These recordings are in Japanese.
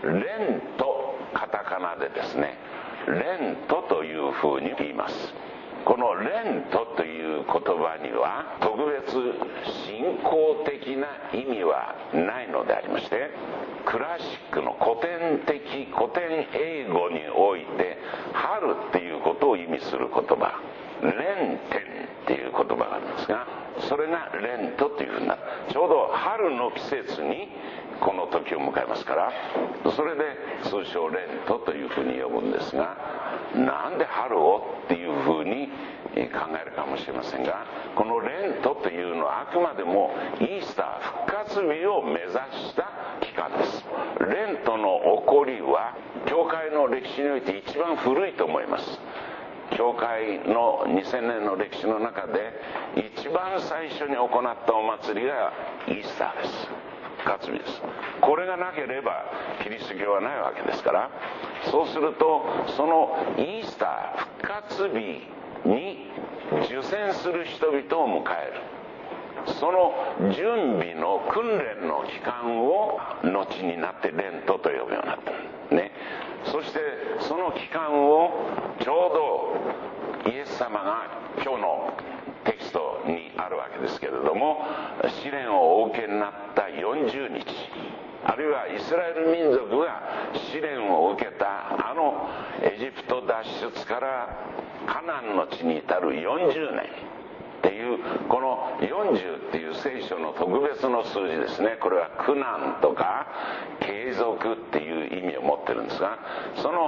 レンとカタカナでですね、レントというふうに言います。このレントという言葉には特別信仰的な意味はないのでありまして、クラシックの古典英語において春っていうことを意味する言葉、レンテンっていう言葉がありますが、それがレントというふうになる。ちょうど春の季節にこの時を迎えますから、それで通称レントというふうに呼ぶんですが、なんで春をっていうふうに考えるかもしれませんが、このレントというのはあくまでもイースター復活日を目指した期間です。レントの起こりは教会の歴史において一番古いと思います。教会の2000年の歴史の中で一番最初に行ったお祭りがイースターです。復活日です。これがなければキリスト教はないわけですから、そうするとそのイースター復活日に受洗する人々を迎える、その準備の訓練の期間を後になってレントと呼ぶようになったね。そしてその期間をちょうどイエス様が今日のテキストにあるわけですけれども、試練をお受けになった40日、あるいはイスラエル民族が試練を受けたあのエジプト脱出からカナンの地に至る40年っていう、この40っていう聖書の特別の数字ですね。これは苦難とか継続っていう意味を持ってるんですが、その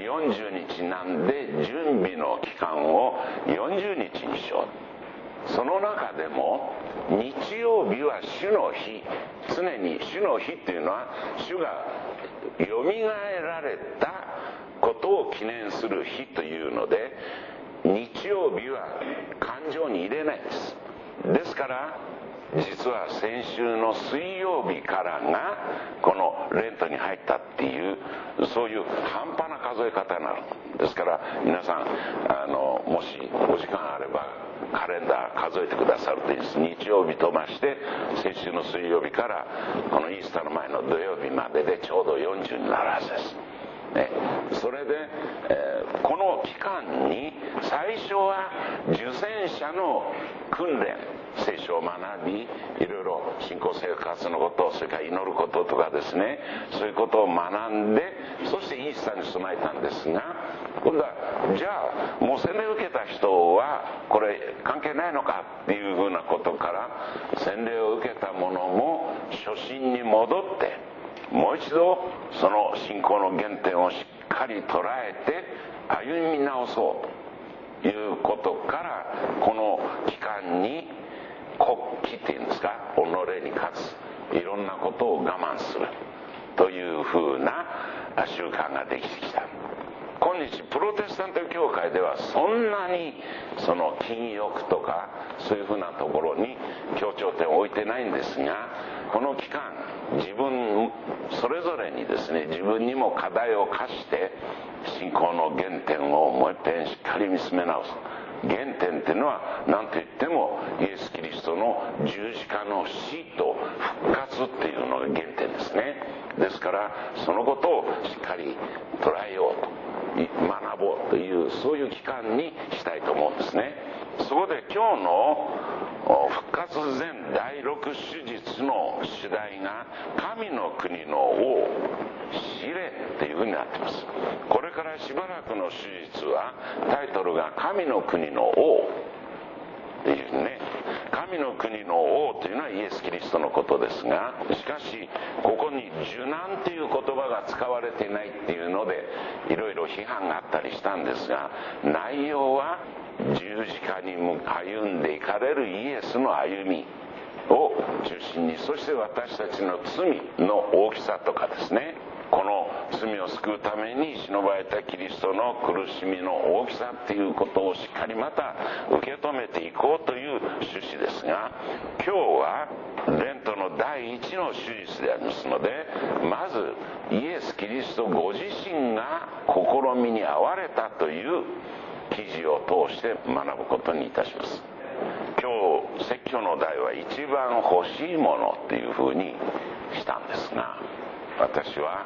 40日なんで準備の期間を40日にしよう。その中でも日曜日は主の日、常に主の日っていうのは主がよみがえられたことを記念する日というので、日曜日は感情に入れないんです。ですから実は先週の水曜日からがこのレントに入ったっていう、そういう半端な数え方になる。ですから皆さんもしお時間あればカレンダー数えてくださるといいです。日曜日とまして先週の水曜日からこのイースターの前の土曜日まででちょうど40になるはずですね。それで、この期間に最初は受洗者の訓練、聖書を学び、いろいろ信仰生活のこと、それから祈ることとかですね、そういうことを学んで、そしてイースターに備えたんですが、今度はじゃあもう洗礼を受けた人はこれ関係ないのかっていうふうなことから、洗礼を受けた者も初心に戻ってもう一度その信仰の原点をしっかり捉えて歩み直そうということから、この期間に国旗っていうんですか、己に勝つ、いろんなことを我慢するというふうな習慣ができてきた。今日プロテスタント教会ではそんなにその禁欲とかそういうふうなところに強調点を置いてないんですが、この期間自分それぞれにですね、自分にも課題を課して信仰の原点をもう一遍しっかり見つめ直す。原点っていうのは何と言ってもイエス・キリストの十字架の死と復活っていうのが原点ですね。ですからそのことをしっかり捉えようと、学ぼうという、そういう期間にしたいと思うんですね。そこで今日の復活前第6手術の主題が神の国の王試練というふうになっています。これからしばらくの手術はタイトルが神の国の王っていうね。神の国の王というのはイエス・キリストのことですが、しかしここに受難という言葉が使われていないっていうのでいろいろ批判があったりしたんですが、内容は十字架に歩んでいかれるイエスの歩みを中心に、そして私たちの罪の大きさとかですね、この罪を救うために忍ばれたキリストの苦しみの大きさっていうことをしっかりまた受け止めていこうという趣旨ですが、今日はレントの第一の手術でありますので、まずイエス・キリストご自身が試みに遭われたという記事を通して学ぶことにいたします。今日説教の題は一番欲しいものっていうふうにしたんですが、私は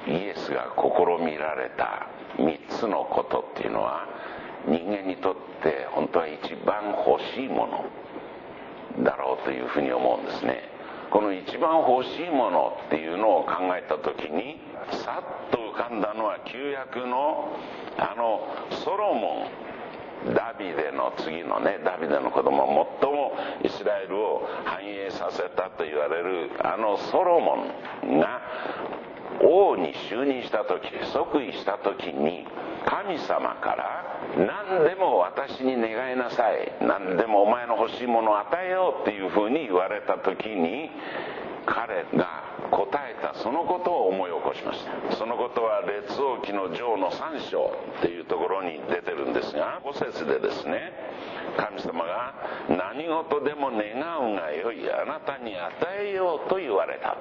イエスが試みられた3つのことっていうのは、人間にとって本当は一番欲しいものだろうというふうに思うんですね。この一番欲しいものっていうのを考えた時に、さっと浮かんだのは旧約のソロモン、ダビデの次のね、ダビデの子供、最もイスラエルを繁栄させたと言われるソロモンが王に就任した時、即位した時に、神様から何でも私に願いなさい、何でもお前の欲しいものを与えようっていうふうに言われた時に、彼が答えたそのことを思い起こしました。そのことは列王記の上の3章っていうところに出てるんですが、5節でですね、神様が何事でも願うがよい、あなたに与えようと言われたって。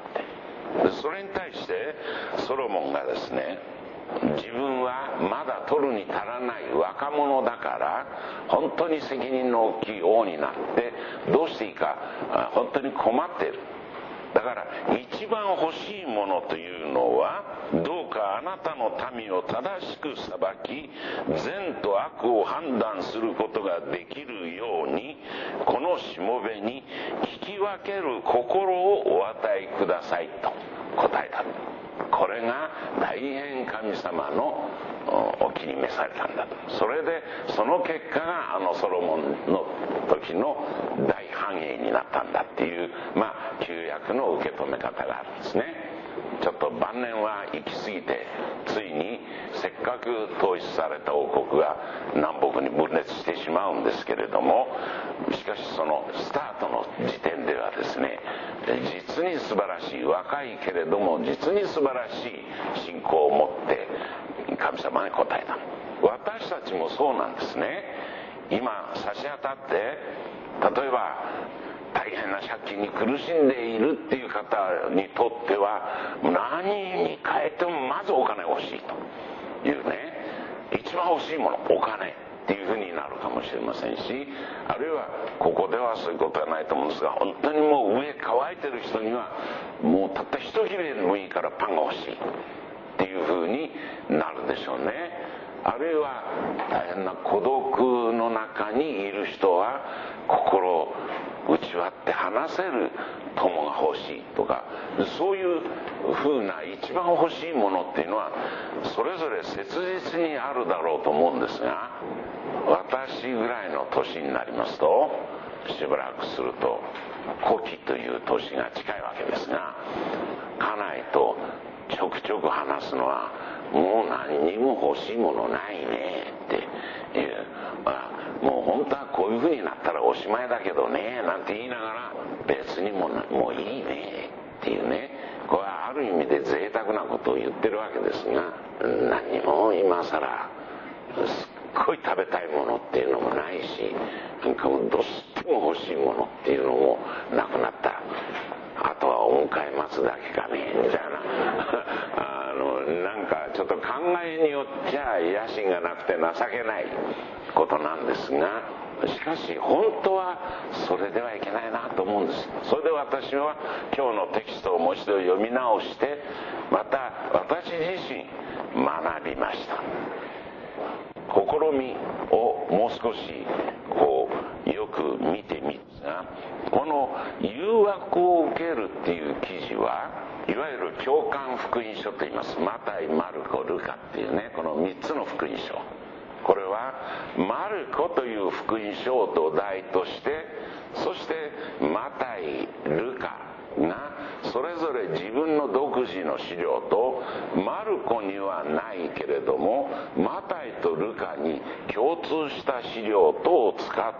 でそれに対してソロモンがですね、自分はまだ取るに足らない若者だから、本当に責任の大きい王になってどうしていいか本当に困っている。だから一番欲しいものというのは、どうかあなたの民を正しく裁き、善と悪を判断することができるように、このしもべに聞き分ける心をお与えくださいと答えた。これが大変神様のお気に召されたんだと。それでその結果がソロモンの時の大繁栄になったんだっていう、旧約の受け止め方があるんですね。ちょっと晩年は行き過ぎて、ついにせっかく統一された王国が南北に分裂してしまうんですけれども、しかしそのスタートの時点ではですね、実に素晴らしい、若いけれども実に素晴らしい信仰を持って神様に答えた。私たちもそうなんですね。今差し当たって、例えば大変な借金に苦しんでいるっていう方にとっては、何に変えてもまずお金が欲しいというね、一番欲しいものお金っていうふうになるかもしれませんし、あるいはここではそういうことはないと思うんですが、本当にもう上乾いてる人にはもうたった一切れでもいいからパンが欲しいっていうふうになるでしょうね。あるいは大変な孤独の中にいる人は、心を内割って話せる友が欲しいとか、そういうふうな一番欲しいものっていうのはそれぞれ切実にあるだろうと思うんですが、私ぐらいの年になりますと、しばらくすると古希という年が近いわけですが、家内とちょくちょく話すのは、もう何にも欲しいものないねっていう、もう本当はこういうふうになったらおしまいだけどねなんて言いながら、別にもういいねっていうね、これはある意味で贅沢なことを言ってるわけですが、何も今さらすっごい食べたいものっていうのもないし、なんかもうどうしても欲しいものっていうのもなくなった。あとはお迎え待つだけかねみたいななんかちょっと考えによっちゃ野心がなくて情けないことなんですが、しかし本当はそれではいけないなと思うんです。それで私は今日のテキストをもう一度読み直して、また私自身学びました。試みをもう少しよく見てみますが、この誘惑を受けるっていう記事はいわゆる教官福音書といいます。マタイ、マルコ、ルカっていうね、この3つの福音書。これはマルコという福音書を土台として、そしてマタイ、ルカがそれぞれ自分の独自の資料と、マルコにはないけれどもマタイとルカに共通した資料等を使って、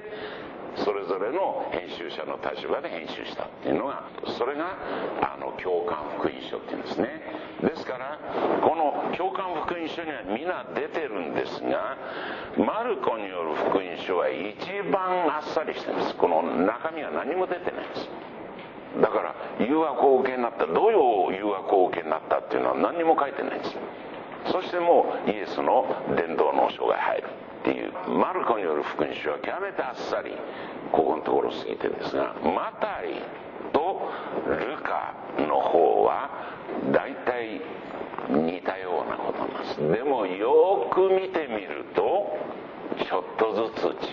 それぞれの編集者の立場で編集したっていうのが、それが教官福音書っていうんですね。ですからこの教官福音書には皆出てるんですが、マルコによる福音書は一番あっさりしてるんです。この中身は何も出てないんです。だから誘惑をお受けになった、どういう誘惑をお受けになったっていうのは何にも書いてないんです。そしてもうイエスの伝道の書が入るっていう、マルコによる福音書は極めてあっさりここのところ過ぎてるんですが、マタイとルカの方はだいたいでもよく見てみるとちょっとずつ違うんです。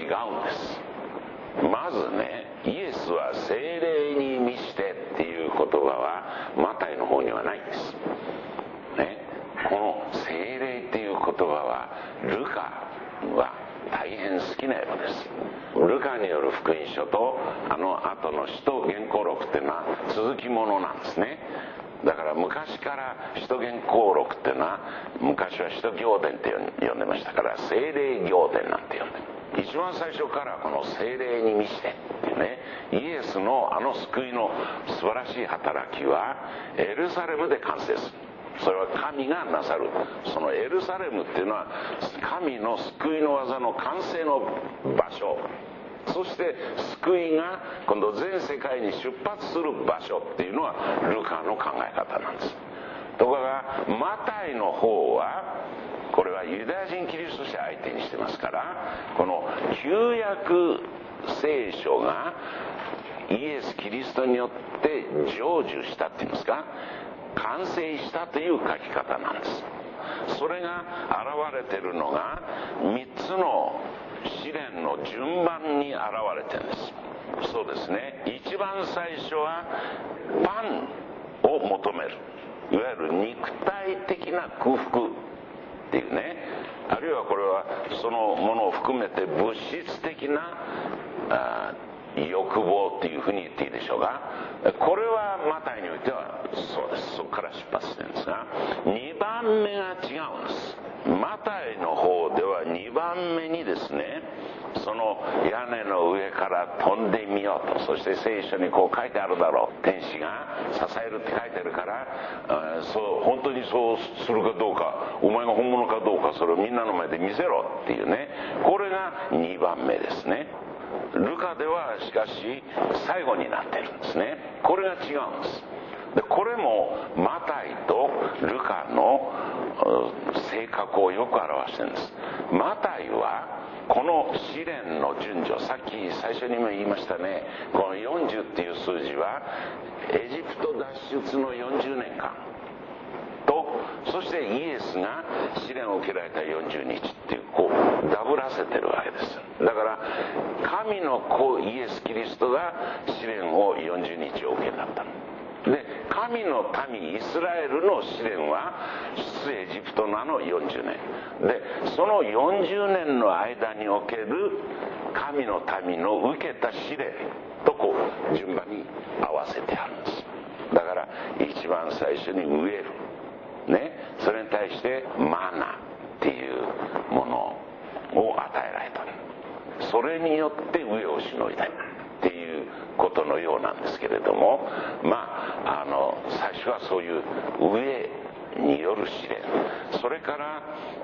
まずね、イエスは聖霊に満ちてっていう言葉はマタイの方にはないんですね。この聖霊っていう言葉はルカは大変好きなようです。ルカによる福音書とあの後の使徒言行録っていうのは続きものなんですね。だから昔から使徒言行録っていうのは昔は使徒行伝って呼んでましたから、聖霊行伝なんて呼んでる。一番最初からこの聖霊に満ちてっていうね、イエスのあの救いの素晴らしい働きはエルサレムで完成する。それは神がなさる。そのエルサレムっていうのは神の救いの技の完成の場所、そして救いが今度全世界に出発する場所っていうのはルカの考え方なんです。ところがマタイの方はこれはユダヤ人キリスト者相手にしてますから、この旧約聖書がイエス・キリストによって成就したっていうんですか、完成したという書き方なんです。それが現れているのが3つの試練の順番に現れてるんです。そうですね、一番最初はパンを求める、いわゆる肉体的な空腹っていうね、あるいはこれはそのものを含めて物質的な欲望っていうふうに言っていいでしょうが、これはマタイにおいてはそうです。そこから出発してるんですが、2番目が違うんです。マタイの方では2番目にですね、その屋根の上から飛んでみようと、そして聖書にこう書いてあるだろう、天使が支えるって書いてあるから、本当にそうするかどうか、お前が本物かどうか、それをみんなの前で見せろっていうね、これが2番目ですね。ルカではしかし最後になってるんですね。これが違うんです。でこれもマタイとルカの性格をよく表してるんです。マタイはこの試練の順序、さっき最初にも言いましたね、この40っていう数字はエジプト脱出の40年間と、そしてイエスが試練を受けられた40日っていう、こうダブらせてるわけです。だから神の子イエス・キリストが試練を40日お受けになったので、神の民イスラエルの試練は出エジプトの40年で、その40年の間における神の民の受けた試練とこう順番に合わせてあるんです。だから一番最初に植えるね、それに対してマナっていうものを与えられた、それによって上をしのいだっていうことのようなんですけれども、最初はそういう上による試練、それから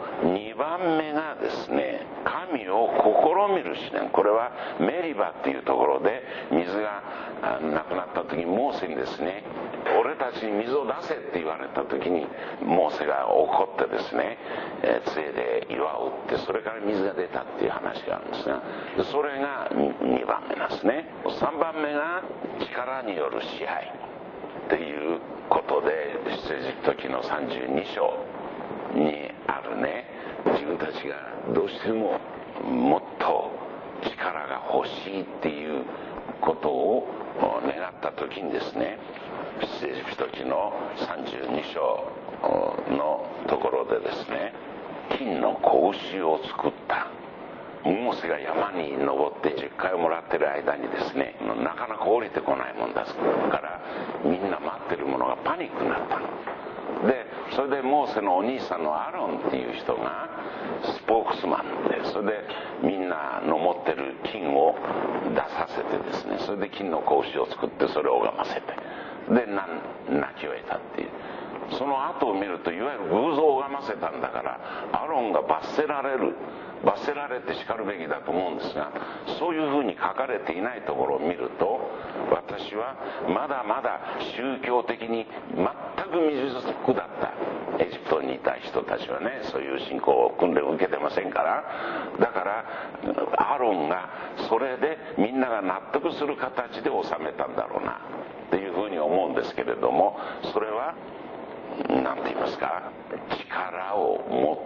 2番目がですね、神を試みる試練。これはメリバっていうところで水がなくなった時にモーセにですね、俺たちに水を出せって言われた時にモーセが怒ってですね、杖で岩を打ってそれから水が出たっていう話があるんですが、それが2番目なんですね。3番目が力による支配っていうことで、出エジプト記の32章にあるね、自分たちがどうしてももっと力が欲しいっていうことを願った時にですね、出エジプト記の32章のところでですね、金の子牛を作った。モーセが山に登って10回もらってる間にですね、なかなか降りてこないもんですからみんな待ってるものがパニックになったので、それでモーセのお兄さんのアロンっていう人がスポークスマンで、それでみんなの持ってる金を出させてですね、それで金の子牛を作ってそれを拝ませて、で泣き終えたっていう。その後を見ると、いわゆる偶像を拝ませたんだからアロンが罰せられて叱るべきだと思うんですが、そういうふうに書かれていないところを見ると、私はまだまだ宗教的に全く未熟だったエジプトにいた人たちはね、そういう信仰訓練を受けてませんから、だからアロンがそれでみんなが納得する形で収めたんだろうなっていうふうに思うんですけれども、それは何て言いますか、力を持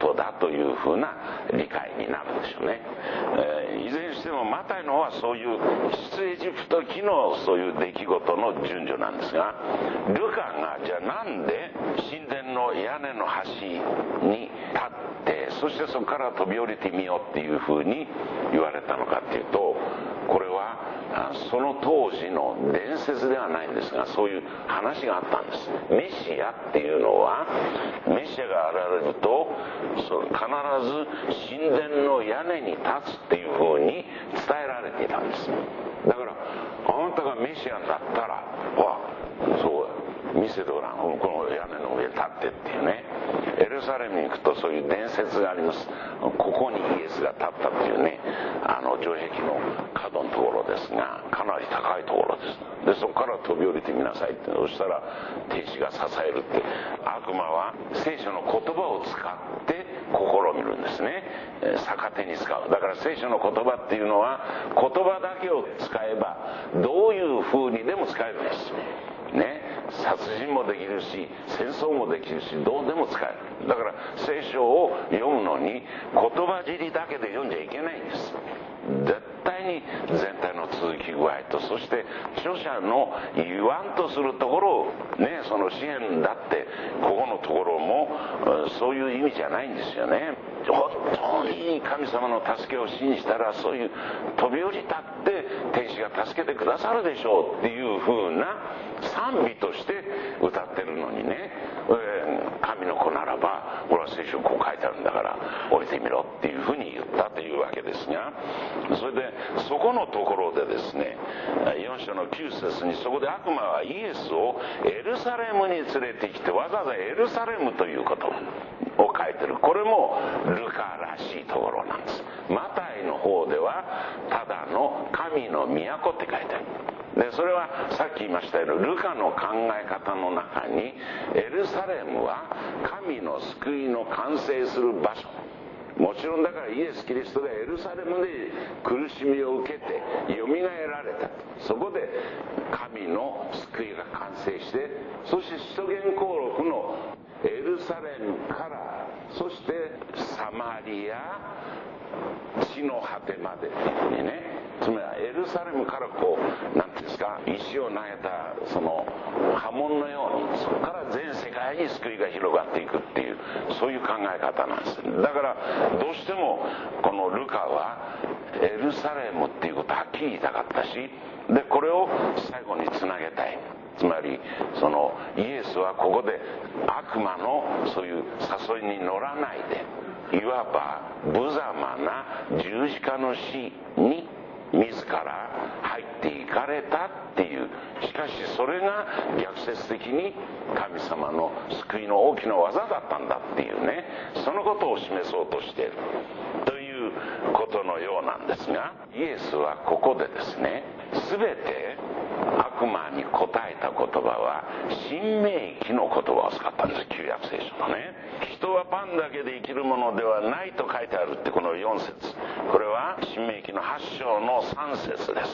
ことだというふうな理解になるんでしょうね。いずれにしてもマタイの方はそういう出エジプト期のそういう出来事の順序なんですが、ルカがじゃあなんで神殿の屋根の端に立って、そしてそこから飛び降りてみようっていうふうに言われたのかっていうと、これはその当時の伝説ではないんですが、そういう話があったんです。メシアっていうのは、メシアが現れると必ず神殿の屋根に立つっていうふうに伝えられていたんです。だからあなたがメシアだったら、そう見せてごらん、この屋根の上に立ってっていうね。エルサレムに行くとそういう伝説があります。ここにイエスが立ったっていうね、城壁の角のところですが、かなり高いところです。でそこから飛び降りてみなさいって、そしたら天使が支えるって。悪魔は聖書の言葉を使って試みるんですね。逆手に使う。だから聖書の言葉っていうのは、言葉だけを使えばどういう風にでも使えるんですね。殺人もできるし、戦争もできるし、どうでも使える。だから聖書を読むのに言葉尻だけで読んじゃいけないんです。絶対に全体の続き具合と、そして著者の言わんとするところをね、その詩篇だってここのところもそういう意味じゃないんですよね。本当に神様の助けを信じたら、そういう飛び降りたって天使が助けてくださるでしょうっていう風な賛美として歌ってるのにね、神の子ならば、これは聖書こう書いてあるんだから降りてみろっていうふうに言ったというわけですが、それでそこのところでですね、4章の9節に、そこで悪魔はイエスをエルサレムに連れてきて、わざわざエルサレムということを書いてる。これもルカらしいところなんです。マタイの方ではただの神の都って書いてある。でそれはさっき言いましたように、ルカの考え方の中にエルサレムは神の救いの完成する場所、もちろんだからイエス・キリストがエルサレムで苦しみを受けてよみがえられた、そこで神の救いが完成して、そして使徒言行録のエルサレムから、そしてサマリア、地の果てまでっていうふうにね、つまりエルサレムからこうなんていうんですか、石を投げたその波紋のように、そこから全世界に救いが広がっていくっていう、そういう考え方なんです。だからどうしてもこのルカはエルサレムっていうことをはっきり言いたかったし、でこれを最後につなげたい。つまりそのイエスはここで悪魔のそういう誘いに乗らないで、いわば無様な十字架の死に自ら入っていかれたっていう。しかしそれが逆説的に神様の救いの大きな技だったんだっていうね、そのことを示そうとしているということのようなんですが、イエスはここでですね、全て悪魔に答えた言葉は新明記の言葉を使ったんです。旧約聖書のね、人はパンだけで生きるものではないと書いてあるって、この4節、これは新明記の8章の3節です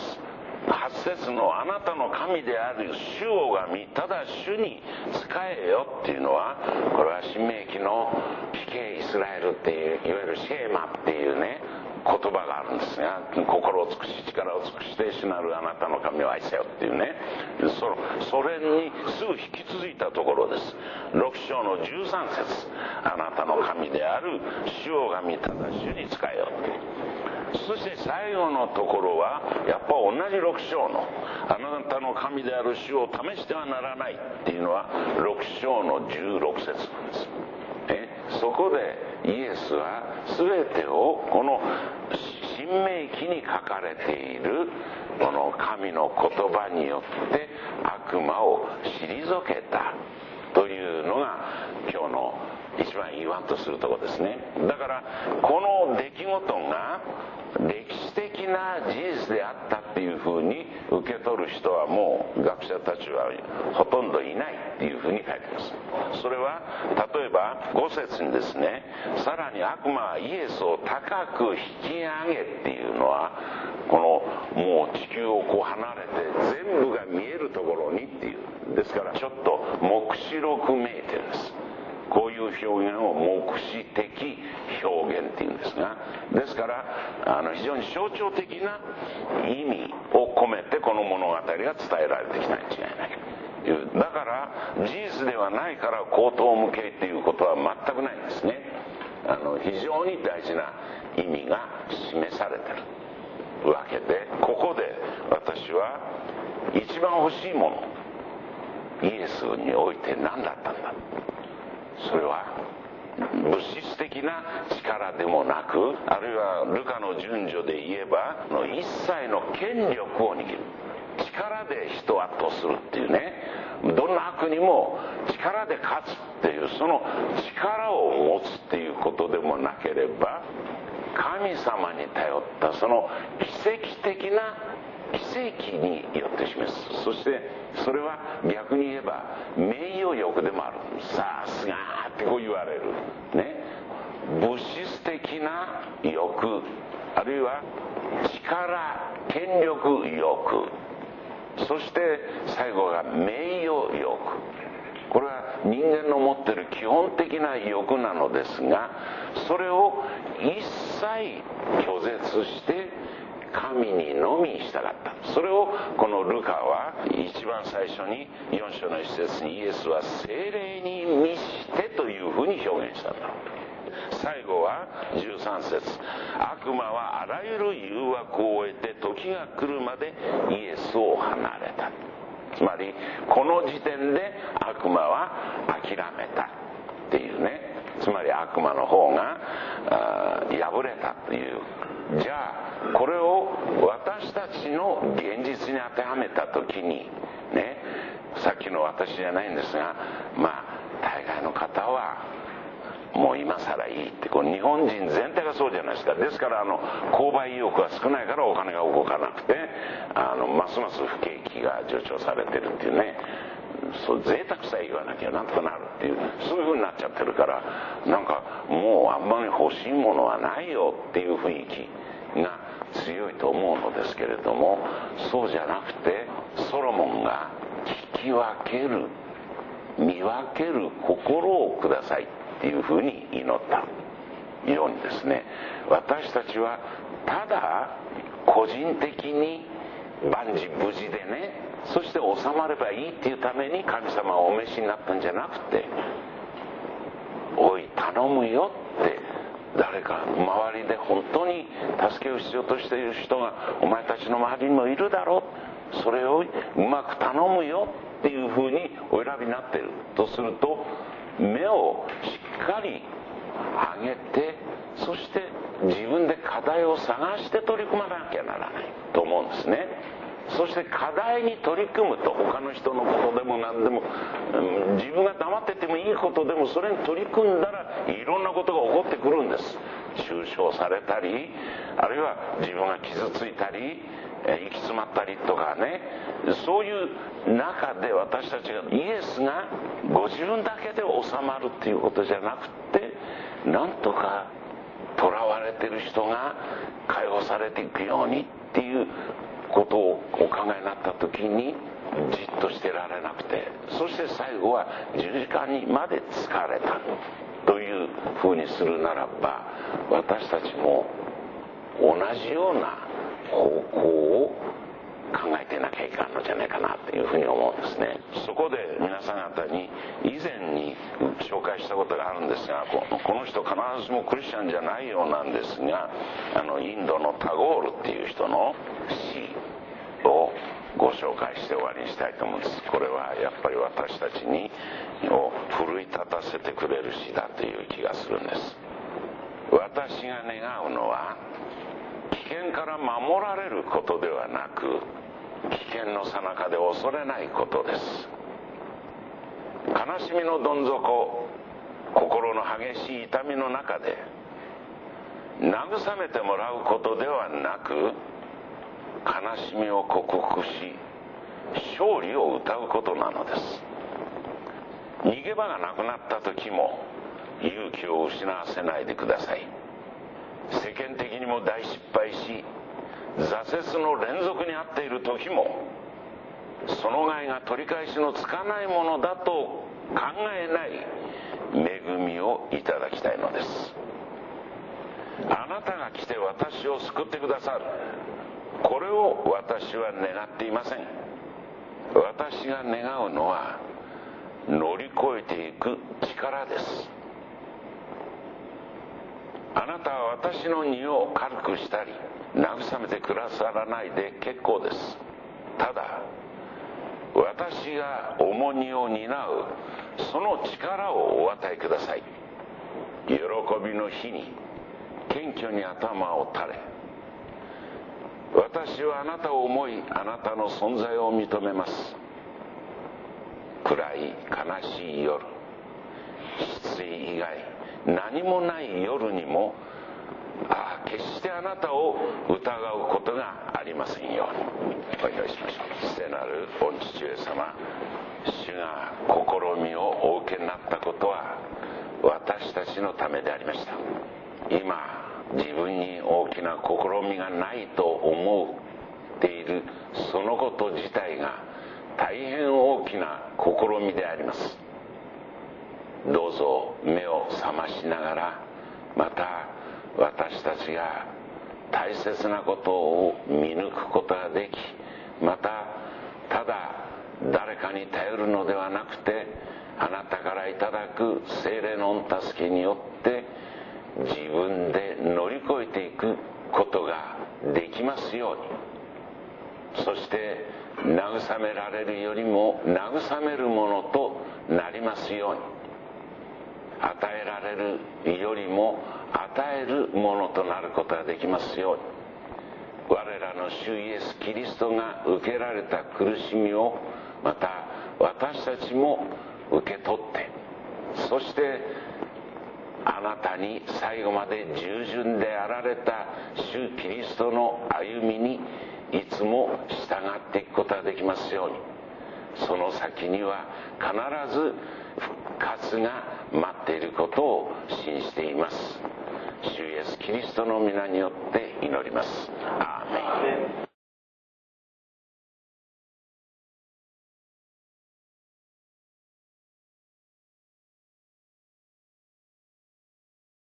。8節のあなたの神である主を拝み、ただ主に仕えよっていうのは、これは新明記の聞けイスラエルっていう、いわゆるシェーマっていうね言葉があるんですが、心を尽くし力を尽くして主なるあなたの神を愛せよっていうね、それにすぐ引き続いたところです。6章の13節、あなたの神である主を拝み、ただ主に仕えよっていう。そして最後のところはやっぱ同じ6章のあなたの神である主を試してはならないっていうのは6章の16節なんです。そこでイエスは全てをこの新明記に書かれているこの神の言葉によって悪魔を退けたというのが今日の一番言わんとするところですね。だからこの出来事が歴史的な事実であったっていうふうに受け取る人はもう学者たちはほとんどいないっていうふうに書いてます。それは例えば5節にですね、さらに悪魔はイエスを高く引き上げっていうのは、このもう地球をこう離れて全部が見えるところにっていう、ですからちょっと黙示録めいてるんです。 こういう表現を目視的表現っていうんですが、ですから非常に象徴的な意味を込めてこの物語が伝えられてきたに違いない。だから事実ではないから口頭無形っていうことは全くないんですね。非常に大事な意味が示されてるわけで、ここで私は一番欲しいもの、イエスにおいて何だったんだ、それは物質的な力でもなく、あるいはルカの順序で言えば一切の権力を握る、力で人を圧倒するっていうね、どんな悪にも力で勝つっていう、その力を持つっていうことでもなければ、神様に頼ったその奇跡的な奇跡によって示す。そしてそれは逆に言えば名誉欲でもある。さすがってこう言われるね、物質的な欲、あるいは力、権力欲、そして最後が名誉欲。これは人間の持っている基本的な欲なのですが、それを一切拒絶して神にのみ従った。それをこのルカは一番最初に4章の一節に、イエスは聖霊に満ちてというふうに表現したんだろう。最後は13節、悪魔はあらゆる誘惑を終えて時が来るまでイエスを離れた。つまりこの時点で悪魔は諦めたっていうね、つまり悪魔の方が敗れたという。じゃあこれを私たちの現実に当てはめた時にね、さっきの私じゃないんですが、大概の方はもう今更いいって、これ日本人全体がそうじゃないですか。ですから購買意欲が少ないからお金が動かなくてますます不景気が助長されてるっていうね、そう贅沢さえ言わなきゃなんとかなるっていう、そういう風になっちゃってるから、なんかもうあんまり欲しいものはないよっていう雰囲気が強いと思うのですけれども、そうじゃなくてソロモンが聞き分ける、見分ける心をくださいっていうふうに祈ったようにですね、私たちはただ個人的に万事無事でね、そして収まればいいっていうために神様をお召しになったんじゃなくて、おい頼むよって、誰か周りで本当に助けを必要としている人がお前たちの周りにもいるだろう、それをうまく頼むよっていうふうにお選びになっているとすると、目をしっかり上げて、そして自分で課題を探して取り組まなきゃならないと思うんですね。そして課題に取り組むと、他の人のことでも何でも、自分が黙っててもいいことでも、それに取り組んだらいろんなことが起こってくるんです。中傷されたり、あるいは自分が傷ついたり行き詰まったりとかね、そういう中で私たちがイエスがご自分だけで収まるっていうことじゃなくて、なんとか囚われてる人が解放されていくようにっていうことをお考えになった時に、じっとしてられなくて、そして最後は十字架にまで疲れたというふうにするならば、私たちも同じような方向を考えてなきゃいかんのじゃないかなというふうに思うんですね。そこで皆さん方に以前に紹介したことがあるんですが、この人必ずしもクリスチャンじゃないようなんですが、インドのタゴールっていう人の詩をご紹介して終わりにしたいと思うんです。これはやっぱり私たちを奮い立たせてくれる詩だという気がするんです。私が願うのは、危険から守られることではなく、危険の最中で恐れないことです。悲しみのどん底、心の激しい痛みの中で慰めてもらうことではなく、悲しみを克服し勝利を歌うことなのです。逃げ場がなくなった時も勇気を失わせないでください。世間的にも大失敗し挫折の連続にあっている時も、その害が取り返しのつかないものだと考えない恵をいただきたいのです。あなたが来て私を救ってくださる、これを私は願っていません。私が願うのは乗り越えていく力です。あなたは私の荷を軽くしたり慰めてくださらないで結構です。ただ私が重荷を担うその力をお与えください。喜びの日に謙虚に頭を垂れ、私はあなたを思い、あなたの存在を認めます。暗い悲しい夜、失意以外何もない夜にも決してあなたを疑うことがありませんように。お祈りしましょう。聖なる御父上様、主が試みをお受けになったことは私たちのためでありました。今自分に大きな試みがないと思っているそのこと自体が大変大きな試みであります。どうぞ目を覚ましながら、また私たちが大切なことを見抜くことができ、またただ誰かに頼るのではなくて、あなたからいただく聖霊の御助けによって自分で乗り越えていくことができますように。そして慰められるよりも慰めるものとなりますように。与えられるよりも与えるものとなることができますように。我らの主イエス・キリストが受けられた苦しみをまた私たちも受け取って、そしてあなたに最後まで従順であられた主キリストの歩みにいつも従っていくことができますように。その先には必ず復活が待っていることを信じています。主イエスキリストの皆によって祈ります。アーメン。